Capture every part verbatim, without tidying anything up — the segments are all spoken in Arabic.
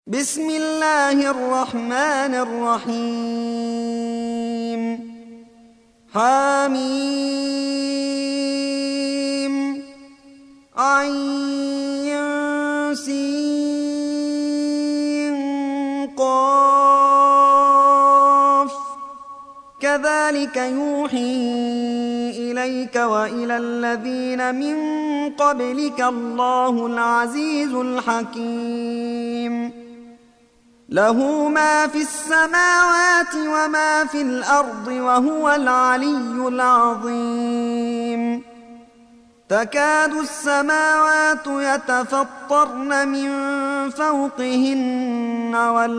بسم الله الرحمن الرحيم حميم عين سين قاف كذلك يوحي إليك وإلى الذين من قبلك الله العزيز الحكيم له ما في السماوات وما في الأرض وهو العلي العظيم تكاد السماوات يتفطرن من فوقهن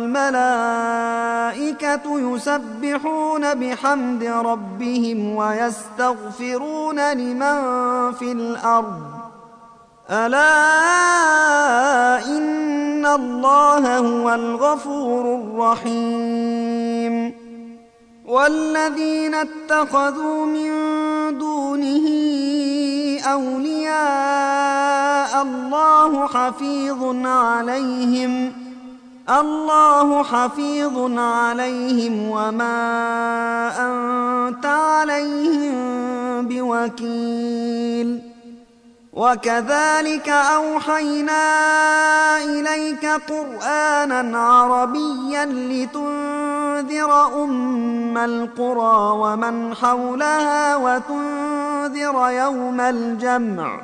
والملائكة يسبحون بحمد ربهم ويستغفرون لمن في الأرض ألا إن الله هو الغفور الرحيم والذين اتخذوا من دونه أولياء الله حفيظ عليهم الله حفيظ عليهم وما أنت عليهم بوكيل وكذلك أوحينا إليك قرآنا عربيا لتنذر أم القرى ومن حولها وتنذر يوم الجمع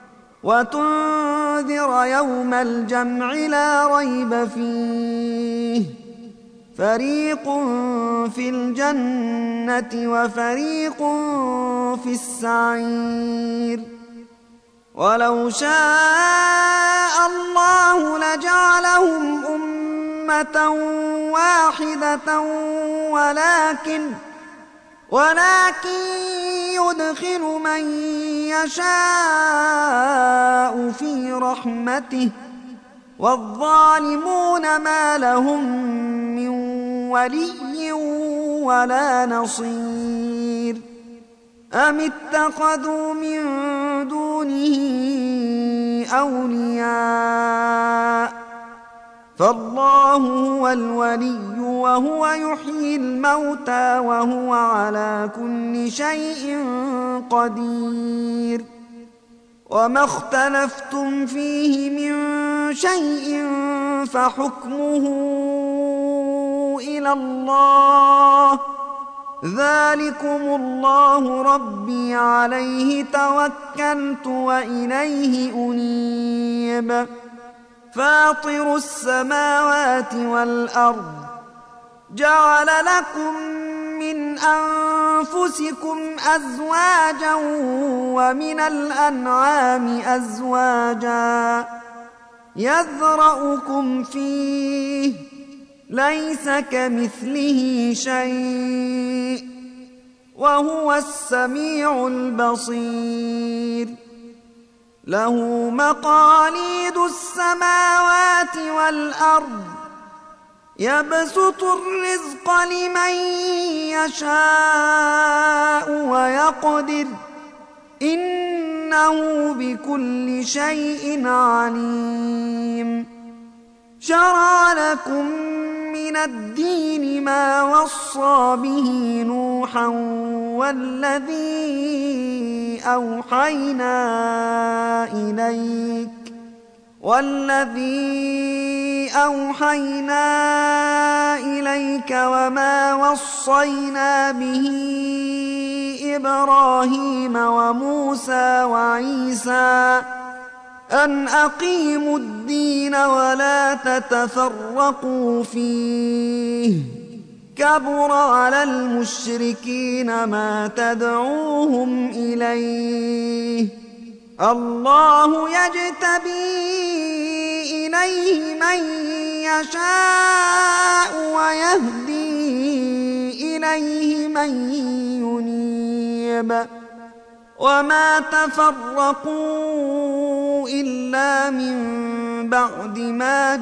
وتنذر يوم الجمع لا ريب فيه فريق في الجنة وفريق في السعير ولو شاء الله لجعلهم أمة واحدة ولكن ولكن يدخل من يشاء في رحمته والظالمون ما لهم من ولي ولا نصير أم اتخذوا من دونه أولياء فالله هو الولي وهو يحيي الموتى وهو على كل شيء قدير وما اختلفتم فيه من شيء فحكمه إلى الله ذلكم الله ربي عليه توكلت وإليه أنيب فاطر السماوات والأرض جعل لكم من أنفسكم أزواجا ومن الأنعام أزواجا يذرأكم فيه ليس كمثله شيء وهو السميع البصير له مقاليد السماوات والأرض يبسط الرزق لمن يشاء ويقدر إنه بكل شيء عليم شرع لكم من الدين ما وصى به نوحا والذي أوحينا إليك والذي أوحينا إليك وما وصينا به إبراهيم وموسى وعيسى أن أقيموا الدين ولا تتفرقوا فيه كبر على المشركين ما تدعوهم إليه الله يجتبي إليه من يشاء ويهدي إليه من ينيب وما تفرقوا إلا من بعد ما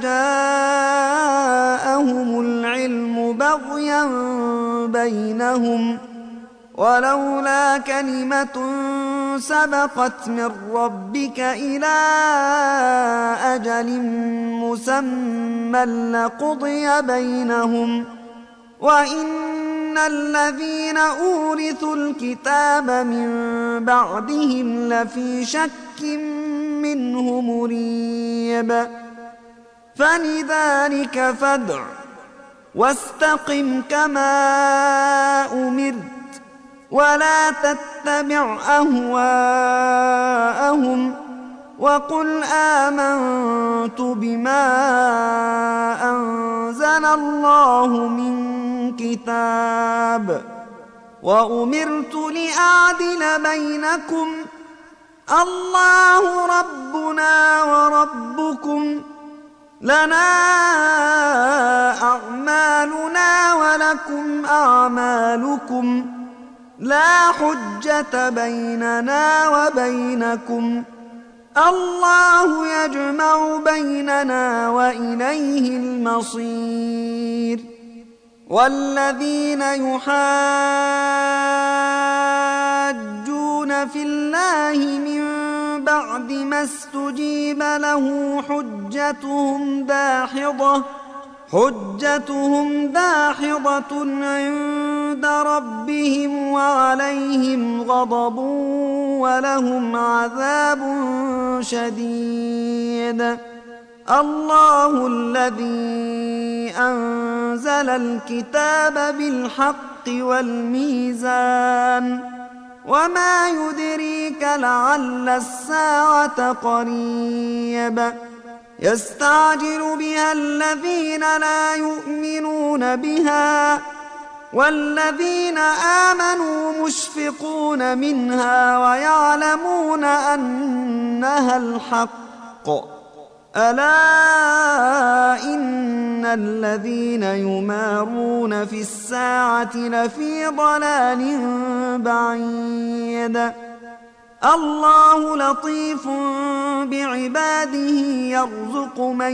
جاءهم العلم بغيا بينهم ولولا كلمة سبقت من ربك إلى أجل مسمى لقضي بينهم وإن الذين أورثوا الكتاب من بعدهم لفي شك منه مريب فلذلك فادع واستقم كما أمرت ولا تتبع أهواءهم وقل آمنت بما أنزل الله من كتاب وأمرت لأعدل بينكم الله ربنا وربكم لنا أعمالنا ولكم أعمالكم لا حجة بيننا وبينكم الله يجمع بيننا وإليه المصير والذين يحاجون في الله من بعد ما استجيب له حجتهم داحضة حجتهم داحضة عند ربهم وعليهم غضب ولهم عذاب شديد الله الذي أنزل الكتاب بالحق والميزان وما يدريك لعل الساعة قريب يستعجل بها الذين لا يؤمنون بها والذين آمنوا مشفقون منها ويعلمون أنها الحق ألا إن الذين يمارون في الساعة لفي ضلال بعيد الله لطيف بعباده يرزق من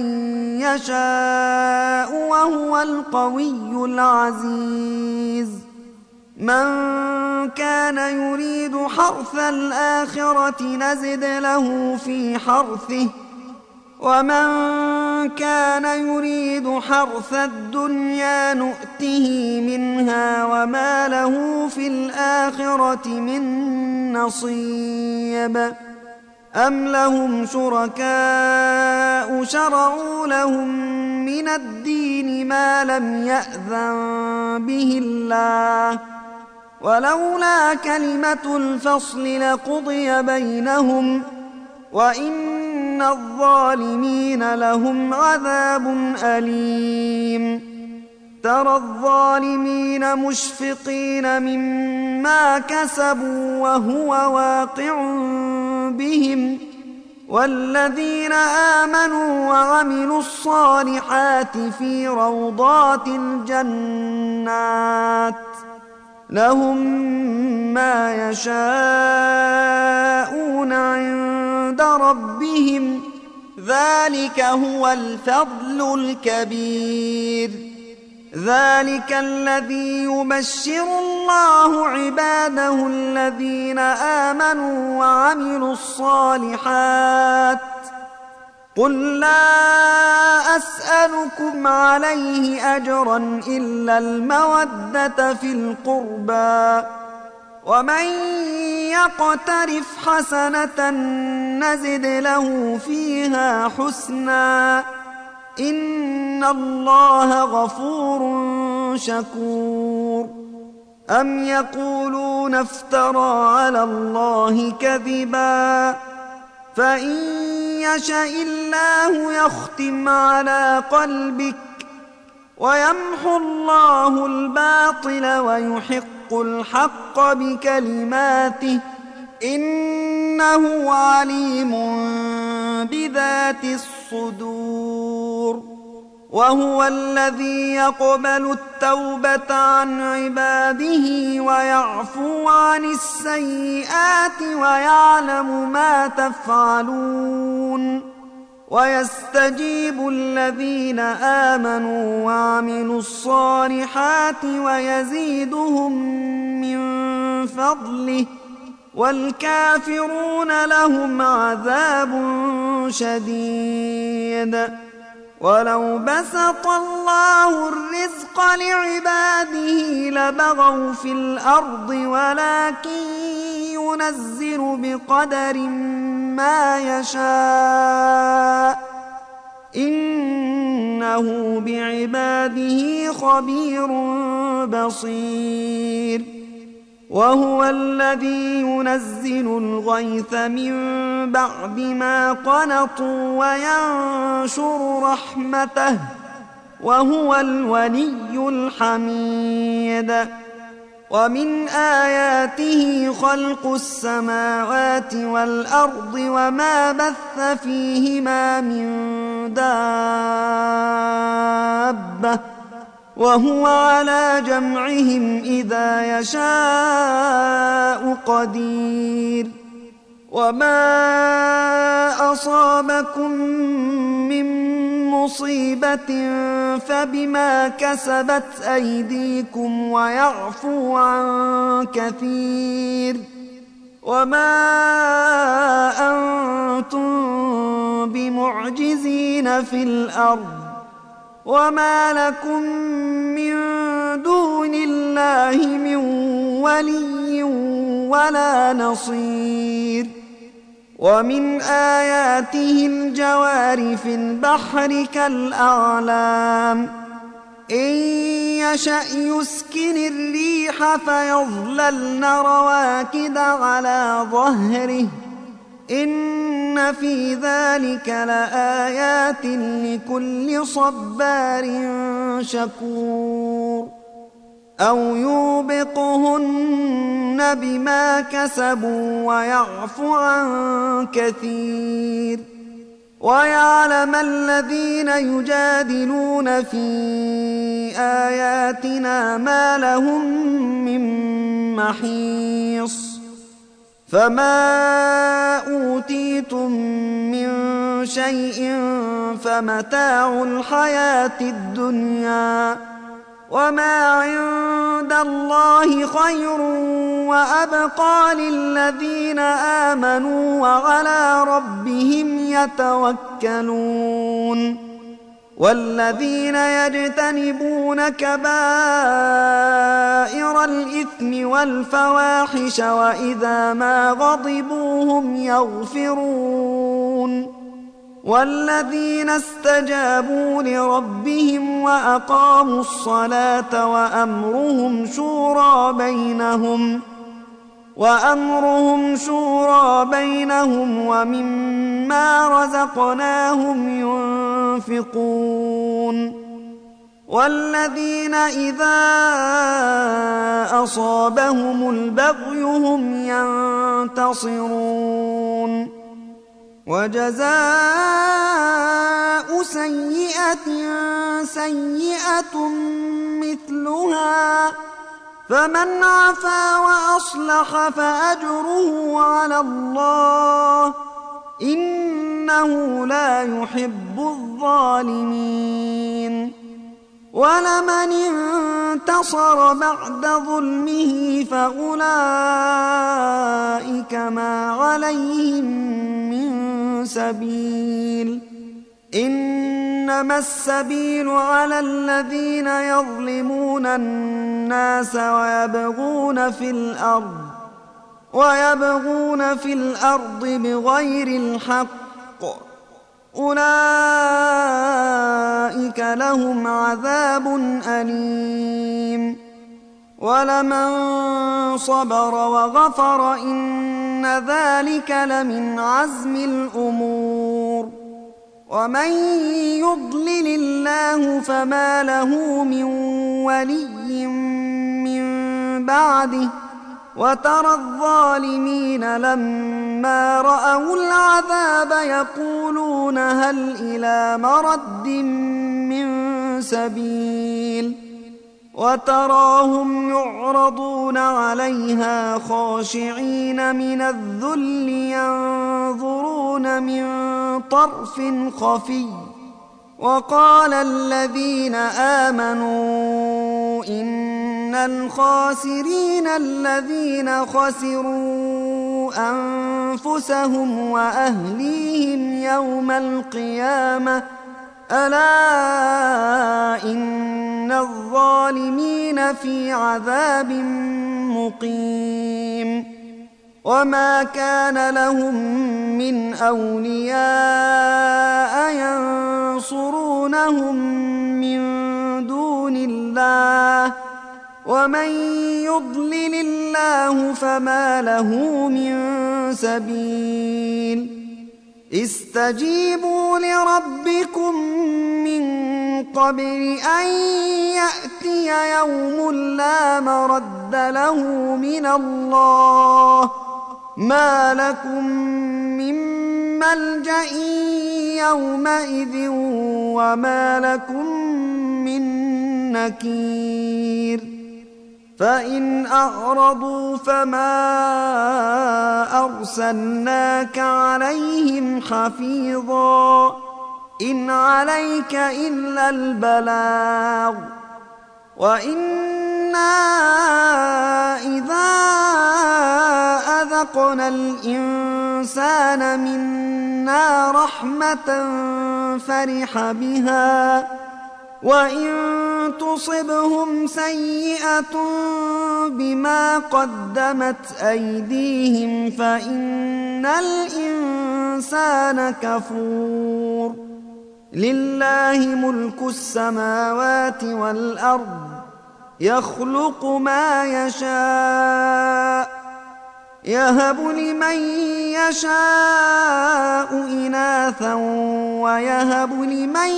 يشاء وهو القوي العزيز من كان يريد حرث الآخرة نزد له في حرثه ومن كان يريد حرث الدنيا نؤته منها وما له في الآخرة من نصيب أم لهم شركاء شرعوا لهم من الدين ما لم يأذن به الله ولولا كلمة الفصل لقضي بينهم وإن الظالمين لهم عذاب أليم ترى الظالمين مشفقين مما كسبوا وهو واقع بهم والذين آمنوا وعملوا الصالحات في روضات الجنات لهم ما يشاءون عند ربهم ذلك هو الفضل الكبير ذلك الذي يبشر الله عباده الذين آمنوا وعملوا الصالحات قل لا أسألكم عليه أجرا إلا المودة في القربى ومن يقترف حسنة نزد له فيها حسنا إن الله غفور شكور أم يقولون افترى على الله كذبا فإن يشاء الله يختم على قلبك ويمحو الله الباطل ويحق الحق بكلماته إنه عليم بذات الصدور وهو الذي يقبل التوبة عن عباده ويعفو عن السيئات ويعلم ما تفعلون ويستجيب الذين آمنوا وعملوا الصالحات ويزيدهم من فضله والكافرون لهم عذاب شديد. ولو بسط الله الرزق لعباده لبغوا في الأرض ولكن ينزل بقدر ما يشاء إنه بعباده خبير بصير. وهو الذي ينزل الغيث من بعد ما قنطوا وينشر رحمته وهو الولي الحميد. ومن آياته خلق السماوات والأرض وما بث فيهما من دابة وهو على جمعهم إذا يشاء قدير. وما أصابكم من مصيبة فبما كسبت أيديكم ويعفو عن كثير. وما أنتم بمعجزين في الأرض وما لكم من دون الله من ولي ولا نصير. ومن آياته الجوار في البحر كالأعلام إن يشأ يسكن الريح فيظللن رواكد على ظهره إن في ذلك لآيات لكل صبار شكور. أو يوبقهن بما كسبوا ويعفو عن كثير. ويعلم الذين يجادلون في آياتنا ما لهم من محيص. فما أوتيتم من شيء فمتاع الحياة الدنيا وما عند الله خير وأبقى للذين آمنوا وعلى ربهم يتوكلون. والذين يجتنبون كبائر الإثم والفواحش وإذا ما غضبوا هم يغفرون. والذين استجابوا لربهم وأقاموا الصلاة وأمرهم شورى بينهم وأمرهم شورى بينهم ومما رزقناهم ينفقون. والذين إذا أصابهم البغي هم ينتصرون. وجزاء سيئة سيئة مثلها فمن عفا وأصلح فأجره على الله إنه لا يحب الظالمين. ولمن انتصر بعد ظلمه فأولئك ما عليهم من سبيل إنما السبيل على الذين يظلمون الناس ويبغون في الأرض ويبغون في الأرض بغير الحق أولئك لهم عذاب أليم. ولمن صبر وغفر إن ذلك لمن عزم الأمور. ومن يضلل الله فما له من ولي من بعده وترى الظالمين لما رأوا العذاب يقولون هل إلى مرد من سبيل وتراهم يعرضون عليها خاشعين من الذل ينظرون من طرف خفي. وقال الذين آمنوا إن الخاسرين الذين خسروا أنفسهم وأهليهم يوم القيامة ألا إن الظالمين في عذاب مقيم وما كان لهم من أولياء ينصرونهم من دون الله ومن يضلل الله فما له من سبيل استجيبوا لربكم من قبل أن يأتي يوم لا مرد له من الله ما لكم من ملجأ يومئذ وما لكم من نكير فإن أعرضوا فما أرسلناك عليهم حفيظا إن عليك إلا البلاغ وإنا إذا أذقنا الإنسان منا رحمة فرح بها وإن تصبهم سيئة بما قدمت أيديهم فإن الإنسان كفور لله ملك السماوات والأرض يخلق ما يشاء يهب لمن يشاء إناثا ويهب لمن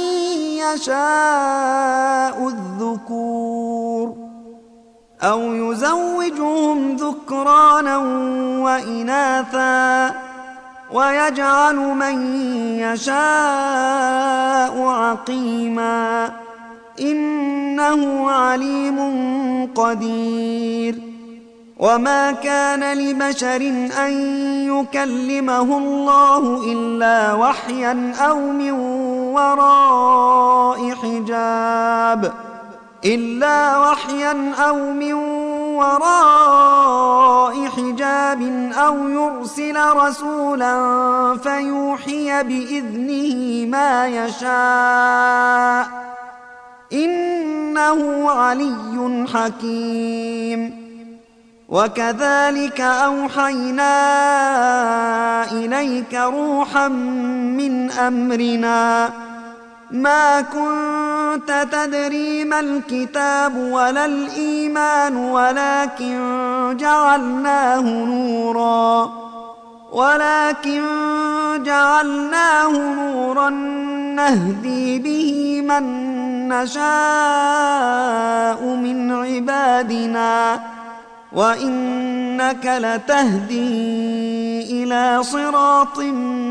يشاء الذكور أو يزوجهم ذكرانا وإناثا ويجعل من يشاء عقيما إنه عليم قدير وما كان لبشر أن يكلمه الله إلا وحيا أو من وراء حجاب إلا وحيا أو من وراء حجاب أو يرسل رسولا فيوحي بإذنه ما يشاء إنه علي حكيم وكذلك أوحينا إليك روحا من أمرنا ما كنت تدري ما الكتاب ولا الإيمان ولكن جعلناه نورا ولكن جعلناه نورا نهدي به من نشاء من عبادنا وإنك لتهدي إلى صراط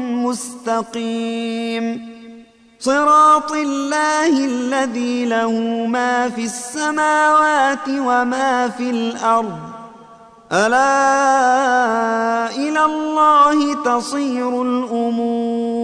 مستقيم صراط الله الذي له ما في السماوات وما في الأرض ألا إلى الله تصير الأمور